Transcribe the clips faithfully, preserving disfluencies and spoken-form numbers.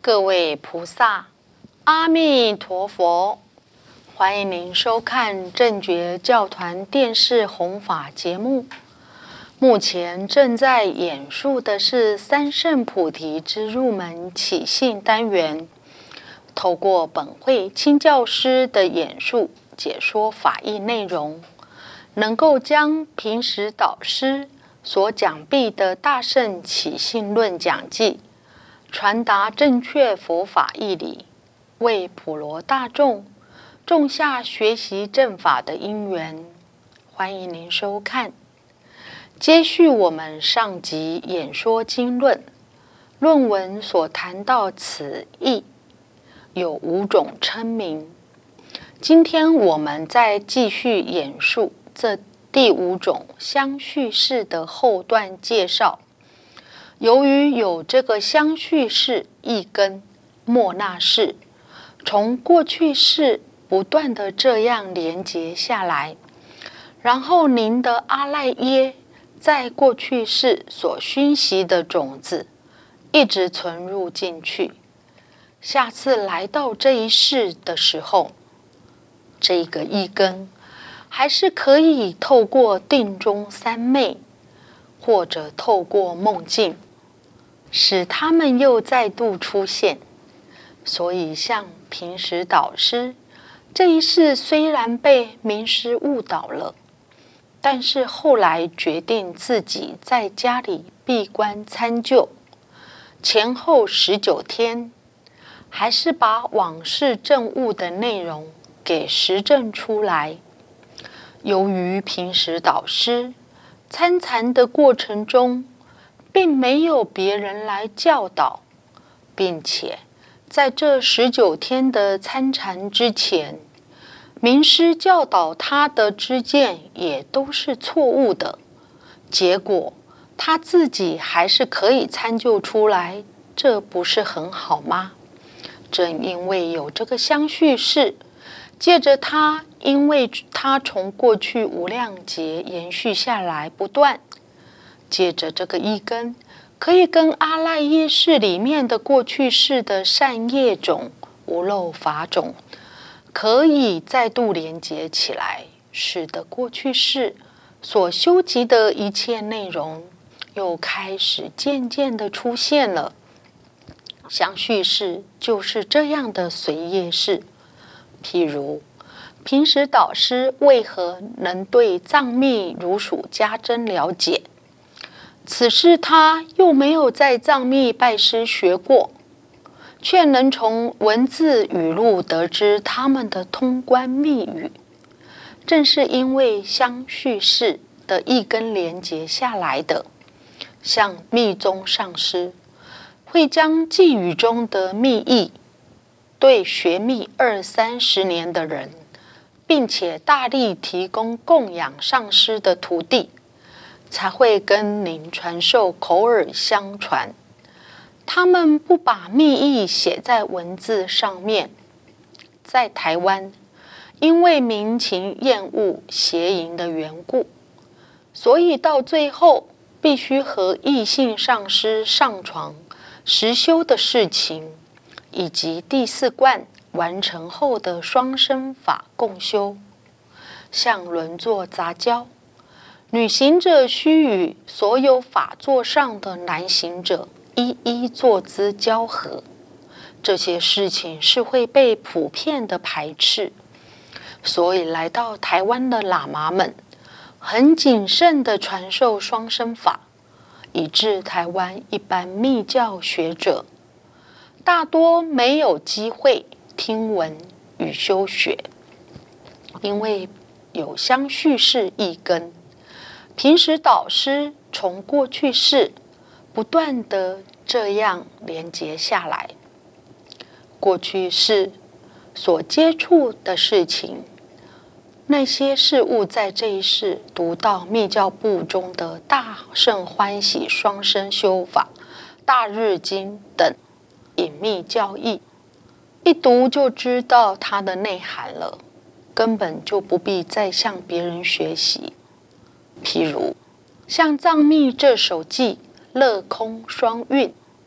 各位菩萨，阿弥陀佛！欢迎您收看正觉教团电视弘法节目。目前正在演述的是三圣菩提之入门起信单元，透过本会亲教师的演述解说法义内容，能够将平时导师所讲毕的大圣起信论讲记传达正确佛法义理，为普罗大众种下学习正法的因缘。欢迎您收看。接续我们上集演说经论论文所谈到此义有五种称名，今天我们再继续演述这第五种相续式的后段介绍。由于有这个相续式一根末那式，从过去式不断的这样连结下来，然后您的阿赖耶在过去世所熏习的种子一直存入进去，下次来到这一世的时候，这个一根还是可以透过定中三昧，或者透过梦境，使他们又再度出现。所以像平时导师这一世虽然被名师误导了，但是后来决定自己在家里闭关参究，前后十九天，还是把往事证悟的内容给实证出来。由于平时导师参禅的过程中并没有别人来教导，并且在这十九天的参禅之前，名师教导他的知见也都是错误的，结果他自己还是可以参究出来，这不是很好吗？正因为有这个相续式，借着他，因为他从过去无量劫延续下来不断，借着这个一根，可以跟阿赖耶识里面的过去世的善业种、无漏法种可以再度连结起来，使得过去世所修集的一切内容又开始渐渐的出现了。相续式就是这样的随业式。譬如平时导师为何能对藏密如数家珍了解？此事他又没有在藏密拜师学过，却能从文字语录得知他们的通关密语，正是因为相续式的一根连结下来的。像密宗上师会将寄语中的密意对学密二三十年的人，并且大力提供供养上师的徒弟，才会跟您传授口耳相传。他们不把密意写在文字上面。在台湾，因为民情厌恶邪淫的缘故，所以到最后必须和异性上师上床实修的事情，以及第四观完成后的双生法共修，像轮座杂交，女行者须与所有法座上的男行者一一坐姿交合，这些事情是会被普遍的排斥。所以来到台湾的喇嘛们很谨慎地传授双生法，以致台湾一般密教学者大多没有机会听闻与修学。因为有相续式一根，平时导师从过去世不断的这样连结下来，过去世所接触的事情，那些事物在这一世读到密教部中的大圣欢喜双生修法、大日经等隐秘教义，一读就知道它的内涵了，根本就不必再向别人学习。譬如像藏密这首偈乐空双运，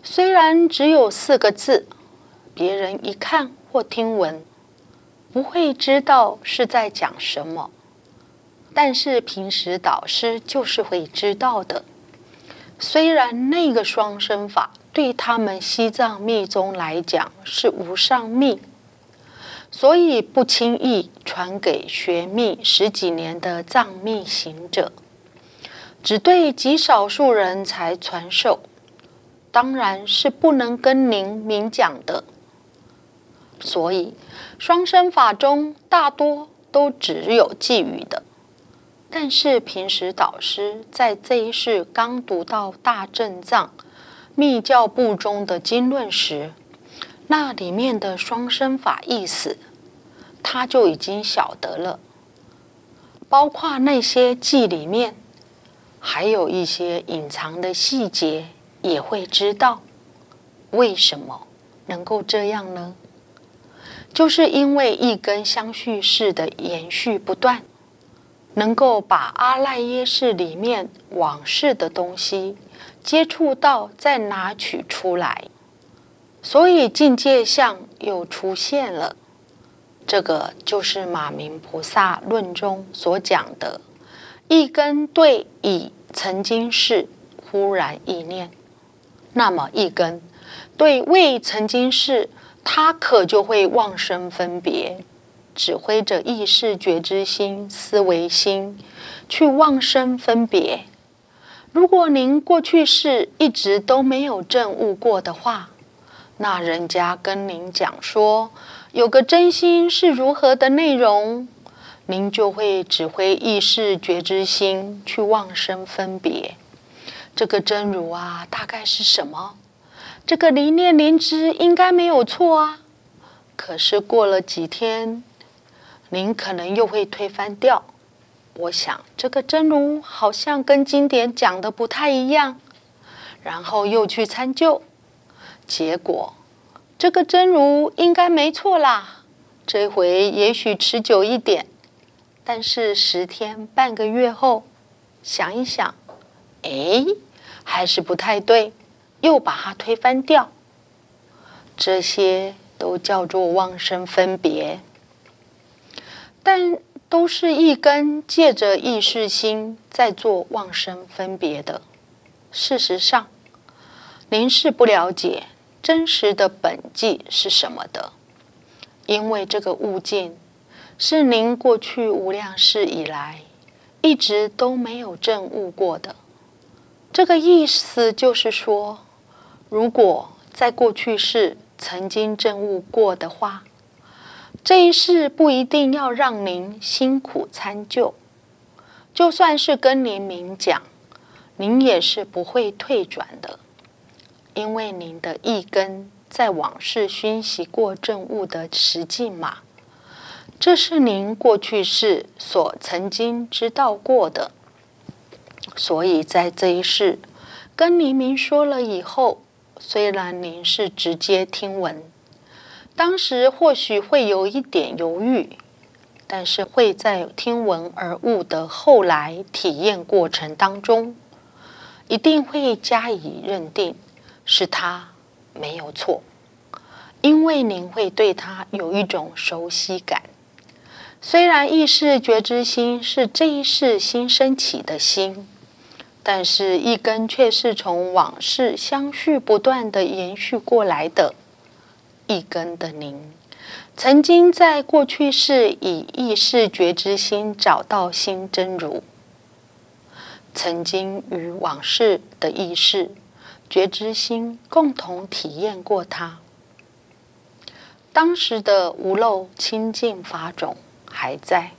虽然只有四个字，别人一看或听闻，不会知道是在讲什么，但是平时导师就是会知道的。虽然那个双生法对他们西藏密宗来讲是无上密，所以不轻易传给学密十几年的藏密行者，只对极少数人才传授，当然是不能跟您明讲的。所以双生法中大多都只有寄语的，但是平时导师在这一世刚读到大正藏密教部中的经论时，那里面的双生法意思他就已经晓得了，包括那些记里面还有一些隐藏的细节也会知道。为什么能够这样呢？就是因为一根相续式的延续不断，能够把阿赖耶识里面往事的东西接触到再拿取出来，所以境界相又出现了。这个就是马明菩萨论中所讲的一根对已曾经是忽然意念，那么一根对未曾经是，他可就会妄生分别，指挥着意识觉知心、思维心去妄生分别。如果您过去世一直都没有证悟过的话，那人家跟您讲说有个真心是如何的内容，您就会指挥意识觉知心去妄生分别。这个真如啊，大概是什么？这个离念灵知应该没有错啊。可是过了几天，您可能又会推翻掉。我想这个真如好像跟经典讲的不太一样，然后又去参究，结果这个真如应该没错啦。这回也许持久一点，但是十天半个月后想一想，哎，还是不太对，又把它推翻掉。这些都叫做妄生分别，但都是一根借着意识心在做妄生分别的。事实上，您是不了解真实的本际是什么的，因为这个悟境是您过去无量世以来一直都没有证悟过的。这个意思就是说，如果在过去世曾经证悟过的话，这一世不一定要让您辛苦参究，就算是跟您明讲，您也是不会退转的，因为您的意根在往事熏习过证悟的实境嘛，这是您过去世所曾经知道过的。所以在这一世跟您明说了以后，虽然您是直接听闻，当时或许会有一点犹豫，但是会在听闻而悟的后来体验过程当中，一定会加以认定是他没有错，因为您会对他有一种熟悉感。虽然意识觉知心是这一世新升起的心，但是一根却是从往事相续不断的延续过来的。一根的您曾经在过去世以意识觉知心找到新真如，曾经与往事的意识觉知心共同体验过它，当时的无漏清净法种还在，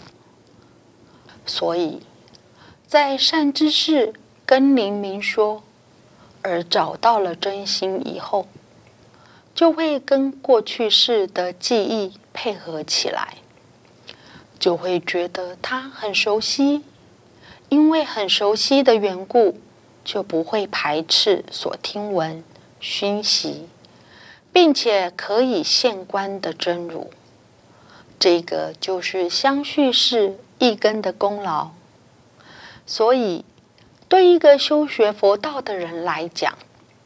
所以在善知识跟您明说而找到了真心以后，就会跟过去世的记忆配合起来，就会觉得它很熟悉，因为很熟悉的缘故，就不会排斥所听闻熏习，并且可以现观的真如。这个就是相续世一根的功劳。所以对一个修学佛道的人来讲，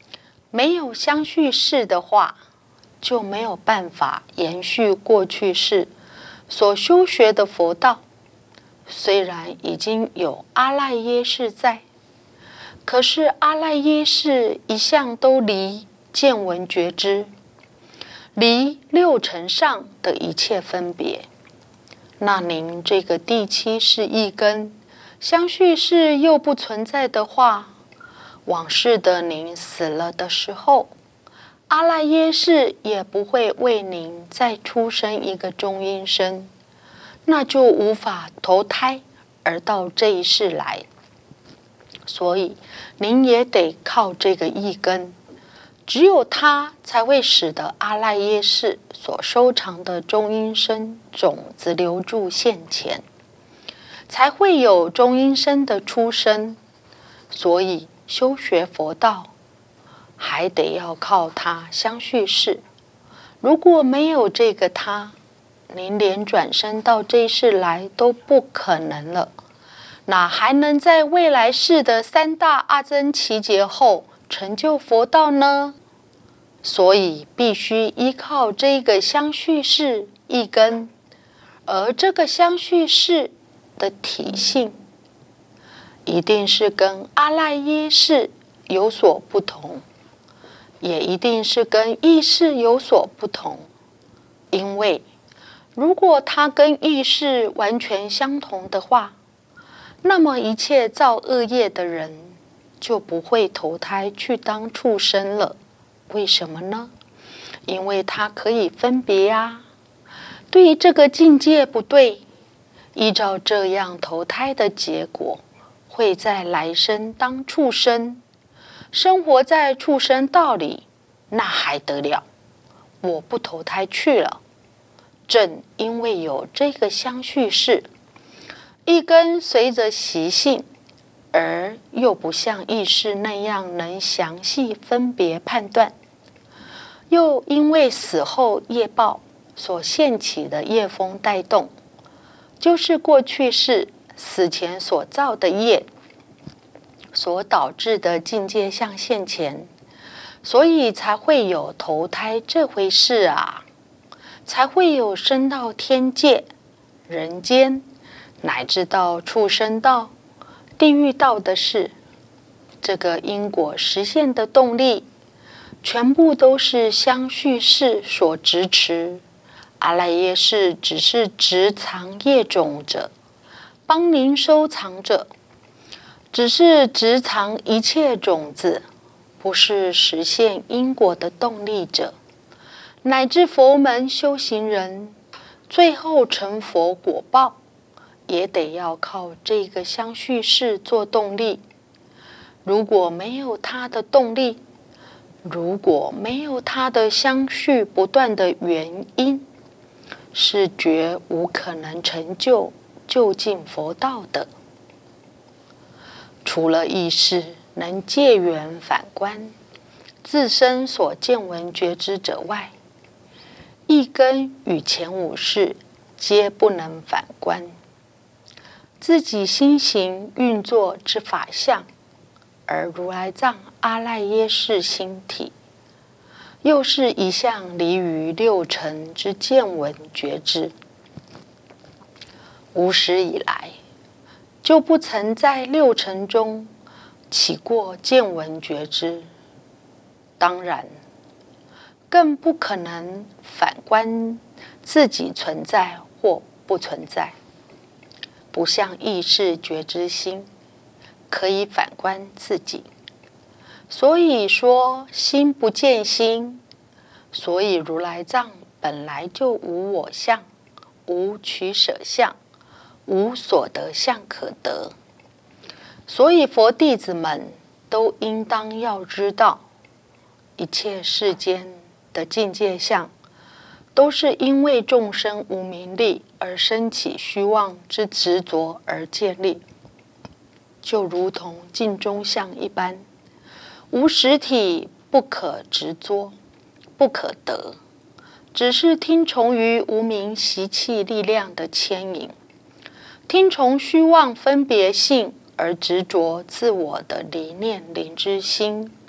没有相续世的话，就没有办法延续过去世所修学的佛道。虽然已经有阿赖耶识在，可是阿赖耶识一向都离见闻觉知，离六尘上的一切分别。那您这个第七世一根相续世又不存在的话，往世的您死了的时候，阿赖耶识也不会为您再出生一个中阴身，那就无法投胎而到这一世来。所以您也得靠这个一根，只有它才会使得阿赖耶识所收藏的中阴身种子留住现前，才会有中阴身的出生。所以修学佛道还得要靠它相续世。如果没有这个它，您连转生到这一世来都不可能了，哪还能在未来世的三大阿僧祇劫后成就佛道呢？所以必须依靠这个相续世一根，而这个相续世的体性一定是跟阿赖耶识有所不同，也一定是跟意识有所不同。因为如果它跟意识完全相同的话，那么一切造恶业的人就不会投胎去当畜生了。为什么呢？因为它可以分别啊。对于这个境界不对，依照这样投胎的结果，会在来生当畜生，生活在畜生道里，那还得了？我不投胎去了。正因为有这个相续世，一根随着习性，而又不像意识那样能详细分别判断，又因为死后业报所现起的业风带动，就是过去世死前所造的业所导致的境界相现前，所以才会有投胎这回事啊，才会有升到天界、人间，乃至到畜生道、地狱道的事。这个因果实现的动力，全部都是相续世所支持。阿赖耶识只是执藏业种者，帮您收藏者，只是执藏一切种子，不是实现因果的动力者。乃至佛门修行人最后成佛果报，也得要靠这个相续世做动力。如果没有它的动力，如果没有它的相续不断的原因，是绝无可能成就究竟佛道的。除了意识能借缘反观自身所见闻觉知者外，一根与前五识皆不能反观自己心行运作之法相，而如来藏阿赖耶识心体，又是一向离于六尘之见闻觉知，无始以来就不曾在六尘中起过见闻觉知，当然更不可能反观自己存在或不存在，不像意识觉知心可以反观自己。所以说心不见心，所以如来藏本来就无我相，无取舍相，无所得相可得。所以佛弟子们都应当要知道，一切世间的境界相，都是因为众生无明力而生起虚妄之执着而建立，就如同镜中相一般，无实体，不可执着，不可得，只是听从于无明习气力量的牵引，听从虚妄分别性而执着自我的离念灵之心，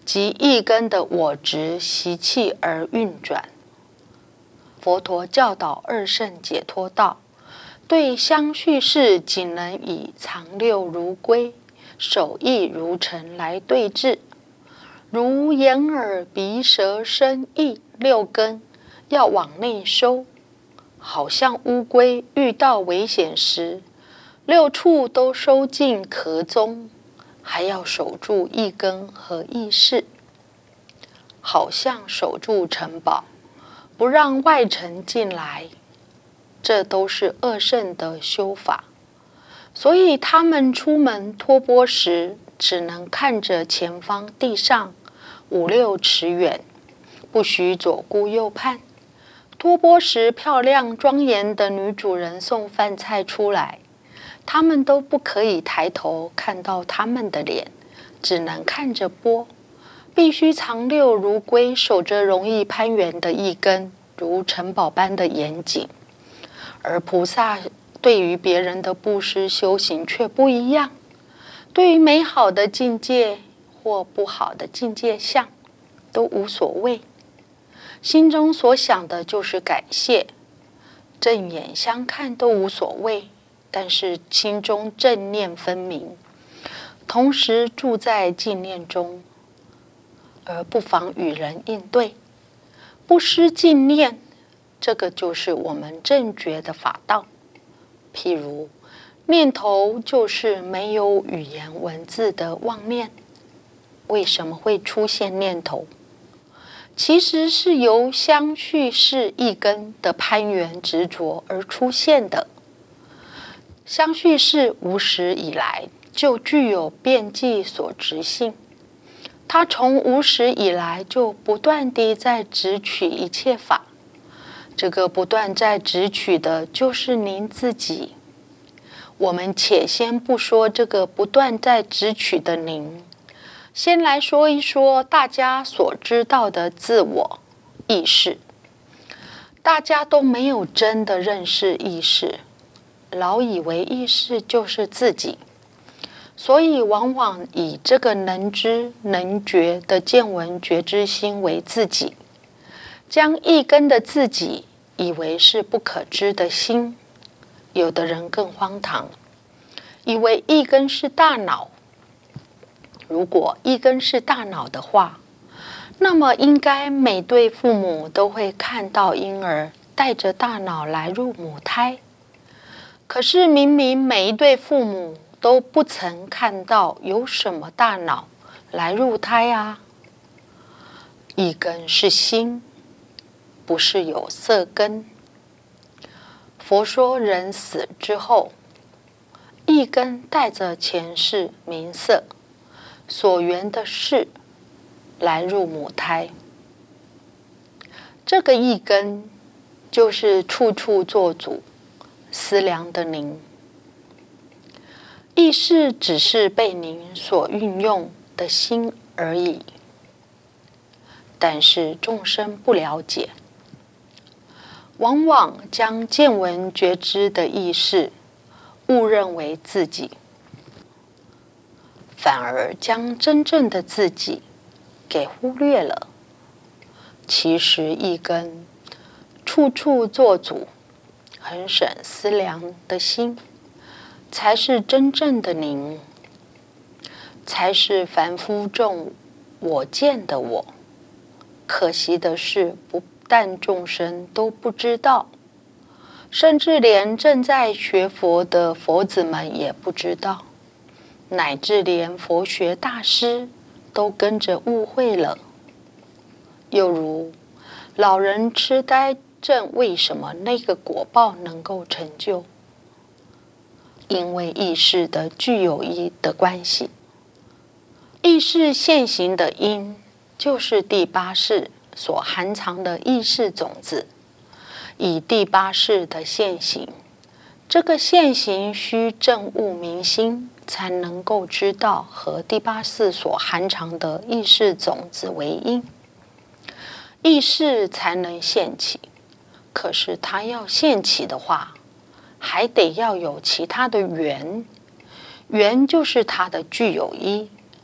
即一根的我执习气而运转。佛陀教导二圣解脱道，对相续事仅能以常六如归、手意如尘来对治。如眼耳鼻舌身意六根要往内收，好像乌龟遇到危险时，六处都收进壳中，还要守住一根和意识，好像守住城堡，不让外尘进来。这都是二圣的修法，所以他们出门托钵时，只能看着前方地上五六尺远，不许左顾右盼。托钵时，漂亮庄严的女主人送饭菜出来，他们都不可以抬头看到他们的脸，只能看着钵，必须常六如归，守着容易攀援的一根，如城堡般的严谨。而菩萨对于别人的布施修行却不一样，对于美好的境界或不好的境界相都无所谓，心中所想的就是感谢，正眼相看都无所谓，但是心中正念分明，同时住在净念中，而不妨与人应对，不失净念。这个就是我们正觉的法道。譬如念头就是没有语言文字的妄念，为什么会出现念头？其实是由相续事一根的攀缘执着而出现的。相续事无始以来就具有遍计所执性，它从无始以来就不断地在执取一切法。这个不断在执取的就是您自己。我们且先不说这个不断在执取的您，先来说一说大家所知道的自我意识。大家都没有真的认识意识，老以为意识就是自己，所以往往以这个能知能觉的见闻觉知心为自己，将一根的自己以为是不可知的心。有的人更荒唐，以为一根是大脑。如果一根是大脑的话，那么应该每对父母都会看到婴儿带着大脑来入母胎。可是明明每一对父母都不曾看到有什么大脑来入胎啊。一根是心，不是有色根。佛说人死之后，一根带着前世名色所缘的事来入母胎。这个一根就是处处做主思量的您。意识只是被您所运用的心而已，但是众生不了解，往往将见闻觉知的意识误认为自己，反而将真正的自己给忽略了。其实一根处处做主很省思量的心，才是真正的您，才是凡夫众我见的我。可惜的是，不但众生都不知道，甚至连正在学佛的佛子们也不知道，乃至连佛学大师都跟着误会了。又如老人痴呆症，为什么那个果报能够成就？因为意识的具有因的关系。意识现行的因，就是第八识所含藏的意识种子。以第八识的现行，这个现行需证悟明心，才能够知道和第八识所含藏的意识种子为因，意识才能现起。可是它要现起的话，还得要有其他的缘，缘就是它的具有依，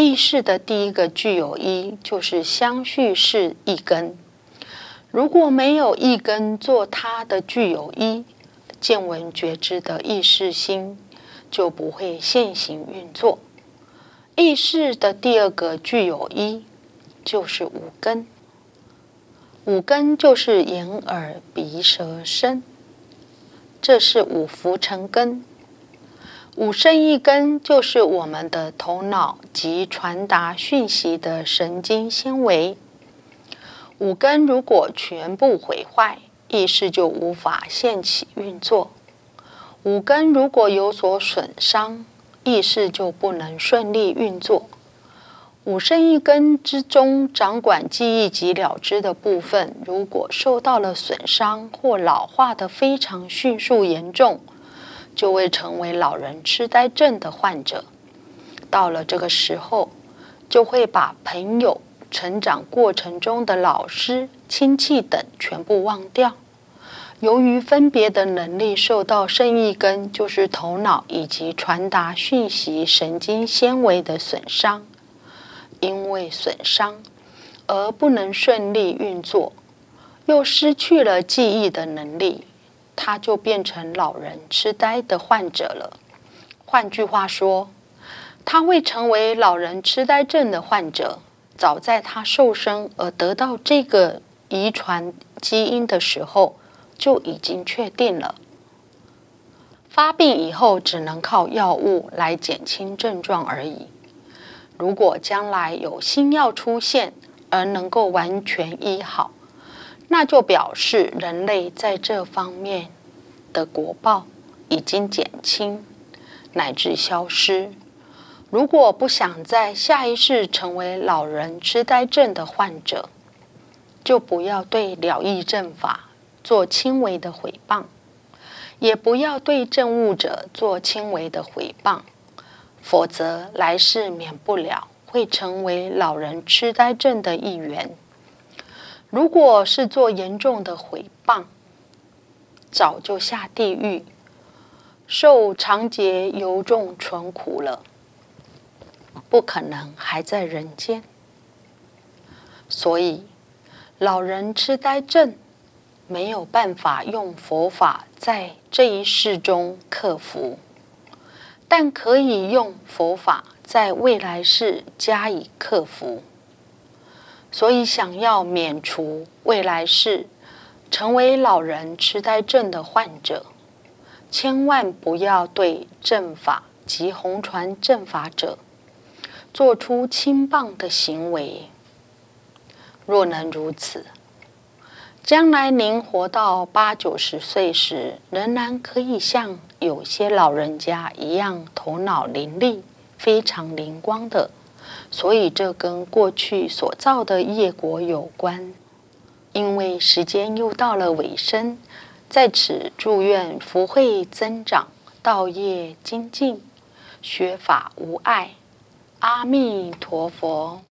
意识的第一个具有一，就是相续是一根。如果没有一根做它的具有一，见闻觉知的意识心就不会现行运作。意识的第二个具有一，就是五根。五根就是眼耳鼻舌身，这是五浮尘根。五圣一根就是我们的头脑及传达讯息的神经纤维。五根如果全部毁坏，意识就无法现起运作。五根如果有所损伤，意识就不能顺利运作。五圣一根之中掌管记忆及了知的部分，如果受到了损伤或老化的非常迅速严重，就会成为老人痴呆症的患者。到了这个时候，就会把朋友、成长过程中的老师、亲戚等全部忘掉。由于分别的能力受到圣一根，就是头脑以及传达讯息神经纤维的损伤，因为损伤而不能顺利运作，又失去了记忆的能力，他就变成老人痴呆的患者了。换句话说，他会成为老人痴呆症的患者，早在他受生而得到这个遗传基因的时候就已经确定了。发病以后只能靠药物来减轻症状而已。如果将来有新药出现而能够完全医好，那就表示人类在这方面的果报已经减轻乃至消失。如果不想在下一世成为老人痴呆症的患者，就不要对了义正法做轻微的毁谤，也不要对证悟者做轻微的毁谤，否则来世免不了会成为老人痴呆症的一员。如果是做严重的毁谤，早就下地狱，受长劫尤重纯苦了，不可能还在人间。所以老人痴呆症没有办法用佛法在这一世中克服，但可以用佛法在未来世加以克服。所以想要免除未来世成为老人痴呆症的患者，千万不要对正法及弘传正法者做出轻棒的行为。若能如此，将来您活到八九十岁时，仍然可以像有些老人家一样头脑伶俐，非常灵光的。所以这跟过去所造的业果有关。因为时间又到了尾声，在此祝愿福慧增长，道业精进，学法无碍。阿弥陀佛。